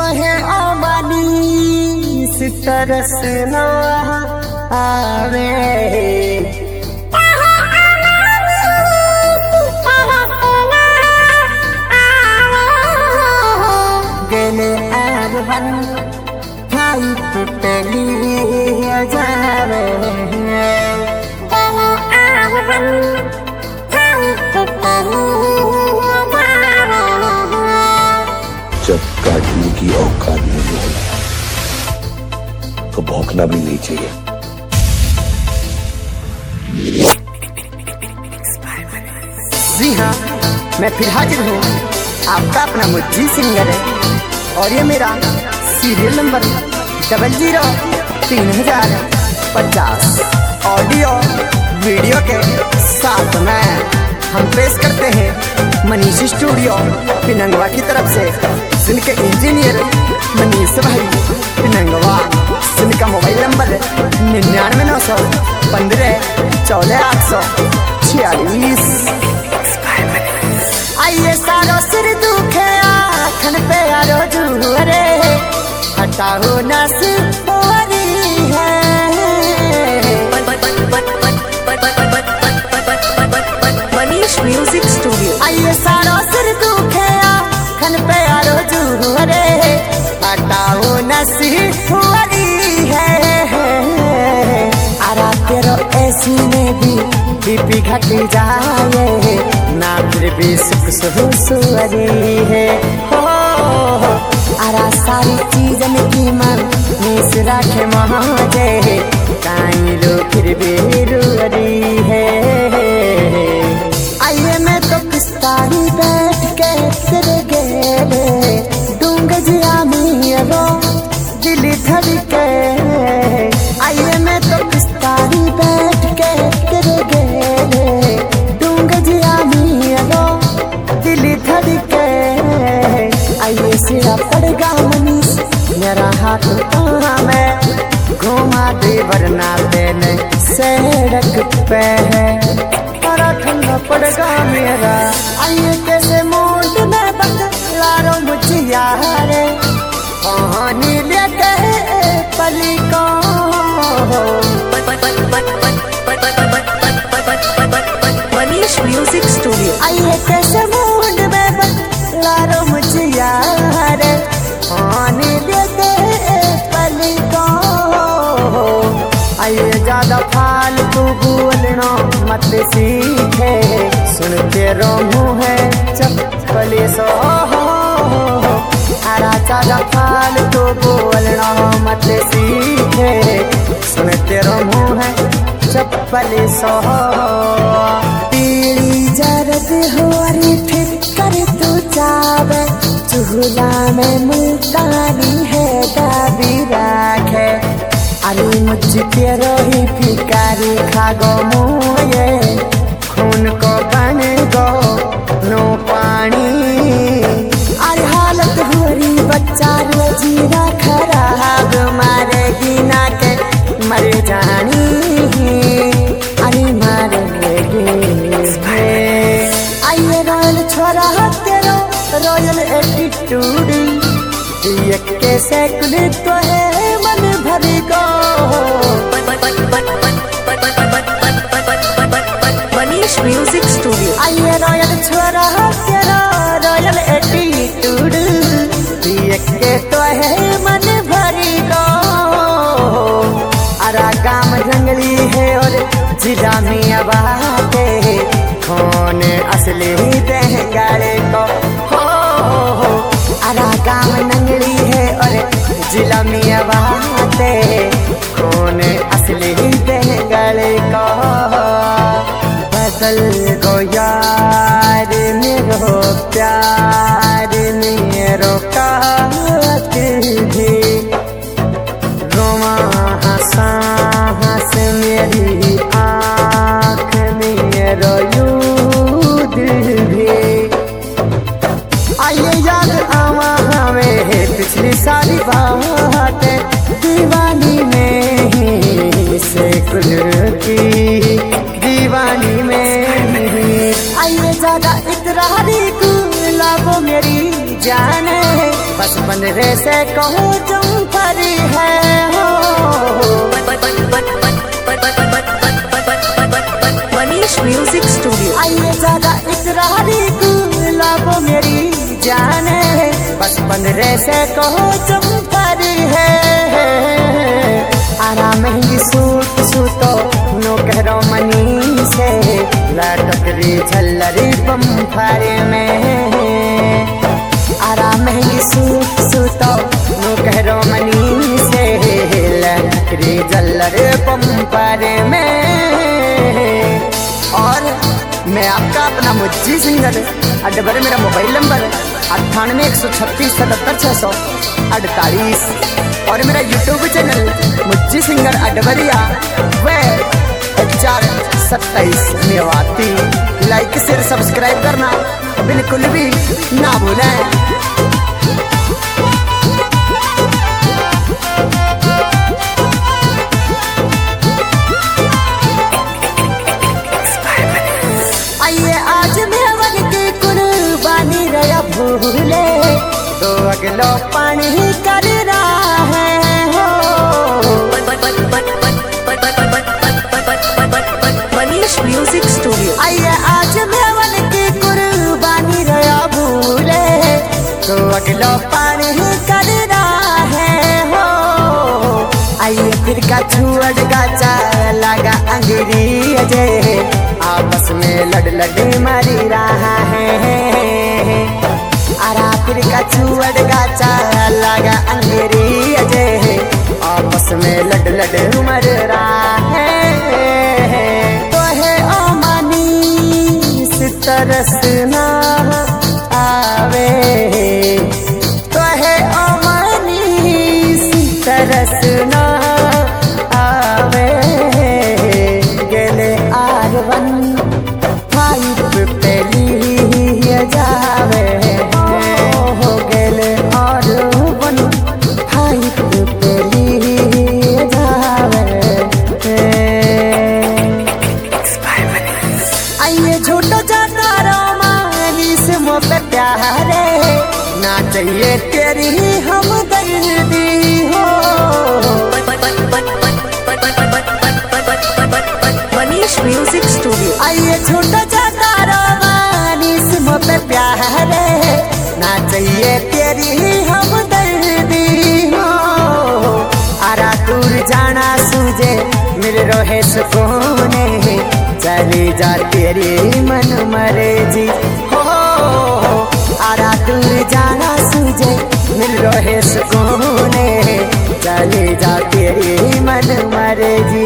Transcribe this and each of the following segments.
है आबादी से तरस ना आवे। गले आरवन भाई पहली जावे। जब काटने की औकात नहीं हो तो भौंकना भी नहीं चाहिए। जी हाँ, मैं फिर हाजिर हूँ, आपका अपना मुज्जी सिंगर है और ये मेरा सीरियल नंबर 003050 ऑडियो वीडियो के साथ में हम पेश करते हैं मनीष स्टूडियो पिनंगवा की तरफ से, जिनके इंजीनियर मनीष भाई पिनंगवा, जिनका मोबाइल नंबर 9991514846। आइए सारो सिर दुखे आखन पे आरो जुहरे, हटाओ नसीब वरी है। Manish music studio. आइए सारो सिर दुखे आखन पे आरो जुहरे, हटाओ नसीब वरी है। आरा तेरो ऐसी में भी बीपी घट जाए ना, फिर भी सुख सुहरी है। आरा सारी चीजन की मन मिस रखे महाजे, काई लो फिर भी रूरी है। आइए मैं तो किस्तानी बैठ के तेरे गेले दूंग जिया मेरो दिल धड़के। आइए मैं तो किस्तानी बैठ के तेरे गेले दूंग जिया मेरो दिल धड़के। आइए सिरा पड़ेगा मनीष मेरा हाथ में, घुमा दे वरना देने सड़क पे है, बड़ा ठंडा पड़ेगा मेरा। आइए कैसे मूड में बदलारो मुझे यारे, कहानी लेके पली को। Manish music studio. आइए कैसे मूड में बदलारो मुझे यारे, कहानी लेके पली को। आइए ज्यादा फालतू बोलना मत सीखे, सुनते रहूं है चप्पले सो। आरा ज्यादा फालतू बोलना मत सीखे, सुनते रहूं है चप्पले सो। पीली जरद हो अरे फिर कर तू जावे, चूल्हा में मुल्तानी है दाबी राखे। अरे मुझे तेरो ही फिकारी खागो मुए, खून को बन गो नो पानी। अरे हालत हुरी बच्चा रोजीरा खराब, मारेगी ना के मर जानी। अरे मारेगी। आइए रॉयल छोरा तेरो रॉयल एटीट्यूड, एक के सेकुल तो है मन भरी को। Manish music studio. आइए रॉयल छोरा तेरा रॉयल एटीट्यूड, एक के तो है मन भरी को। अरा गाम जंगली है और जिला में आबाद है, कौन असली देंगाड़े को। अरा गाम नंगली है और जिला में आबाद है, कौन असली देंगाड़े को। बदल गो यार मेरो प्यार मेरो कातिल भी, रोमा हंसा हंस मेरी आँख मेरो यूद भी। आइए याद आवा हमें पिछली सारी बातें, दीवानी में ही से की दीवानी में ही। आइए ज्यादा इतरारी गुलाबो मेरी जान है, बस बचपन रे से कहूँ तुम परी है हो। Manish music studio. आइए ज्यादा इकरारी गुलाबो मेरी जाने, बचपन रे से कहो तुम परी है। आराम महंगी सूट सूतो नो कह रो मनी से, लटक री झल्लरी बम्फारे में। आराम महंगी सूट सूतो नो कह रो मनी से, लटक री झल्लरी बम्फारे में। और मैं आपका अपना मुज्जी सिंगर अडबर, मेरा मोबाइल नंबर 9816377648, और मेरा YouTube channel Mujji singer Adbariya व 427 मेवाती। लाइक शेयर सब्सक्राइब करना बिल्कुल भी ना भूलें। भूले तो अगलो पानी कर रहा है हो। Manish music studio. आइए आज मेवन की कुर्बानी रहा भूले तो अगलो पानी कर रहा है हो। आइए फिर का छुअड़ का लगा अंगरी अजय, आपस में लड़ मारी रहा है। फिर का छुअड़ गाचा लगा अंगेरी अजय, आपस में लड़ मर रहा है। तो है ओ मनीष तरसना आवे, तो है ओ मनीष तरसना आवे। गेले R1 5 पहली जावे, ना चाहिए तेरी हम दर्दी हो। Manish music studio. आइए छोटा जाता रोमानिस मो पे प्यार, ना चाहिए तेरी हम दर्दी हो। आरा दूर जाना सूझे मिल रहे सुकून, चली जा तेरी मन मर्जी हो। आरा दूर जाना सूझे मिल रहे सुकून, चली जा तेरी मन मर्जी।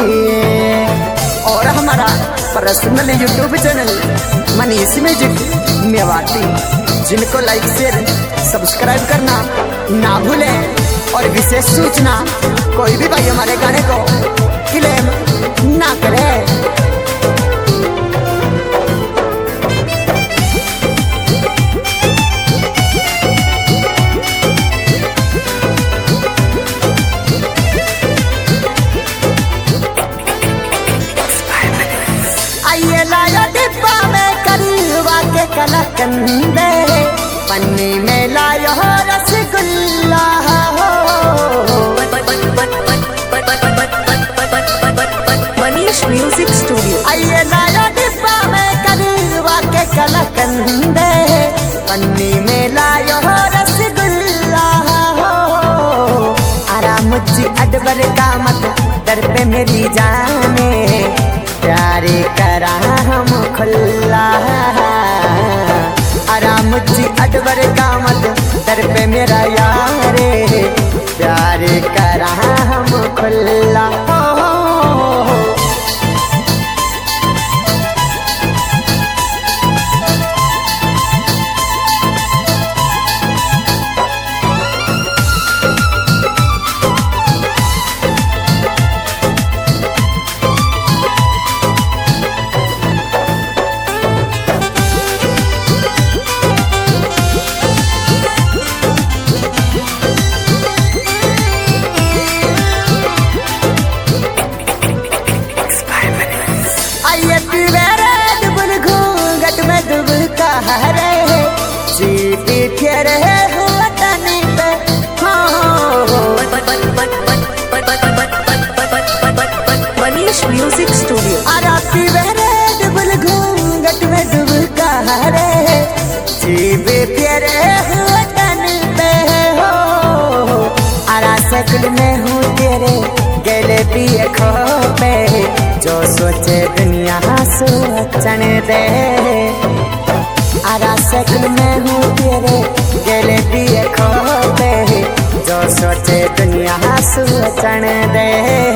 और हमारा personal YouTube channel Manish music Mewati, जिनको लाइक शेयर सब्सक्राइब करना ना भूलें। और विशेष सूचना, कोई भी भाई हमारे गाने को क्लेम ना करे। आइए लाया डिब्बा में करीवा के कलाकंदे, पन्नी में लायो रसगुल्ला हो। Manish music studio. आइए लाया डिब्बा में करीवा के कलाकंदे, पन्नी में लायो रसगुल्ला हो। आराम मुझी अडबर का मत दर पे मेरी जाने, प्यारे करा हम खुल्ला। आराम जी अडबर का मत दर पे मेरा यारे, प्यारे करा हम खुल्ला। हरे सीपी फिर है हुआ तनी मनीष म्यूजिक स्टूडियो। आराती वेरे डबल घूंघट में डुबका रे जीवे प्यारे हुए तन पे हो। आरा सकल में हूँ तेरे गले पिए खो पे जो सोचे दुनिया सोचन दे। आरा सकल में हूँ तेरे गले पिए खो पे जो सोचे दुनिया सोचन दे।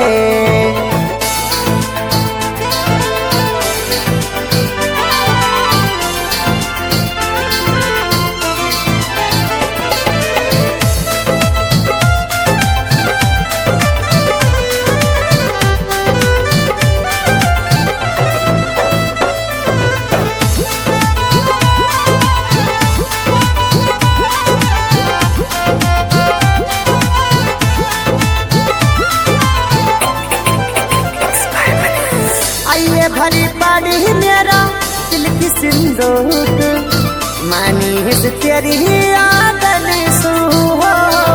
आइए भरी पानी मेरा दिल की सिंदूर मानी हिस तेरी आदन सू हो।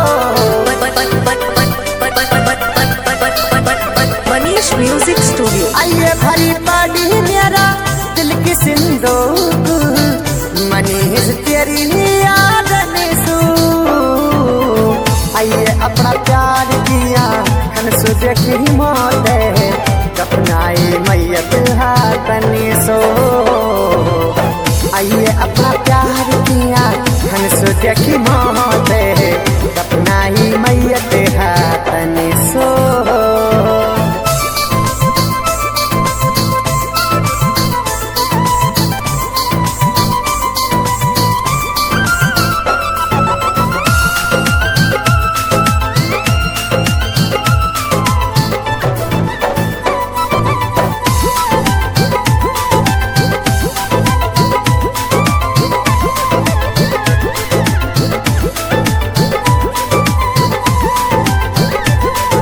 Manish music studio. आइए भरी पानी मेरा दिल की सिंदूर मानी हिस तेरी आदन सू। आइए अपना प्यार किया हंसू देखी मौत अपनाई मैयत हाथनी सो। आइए अपना प्यार किया हंसू देखी मौत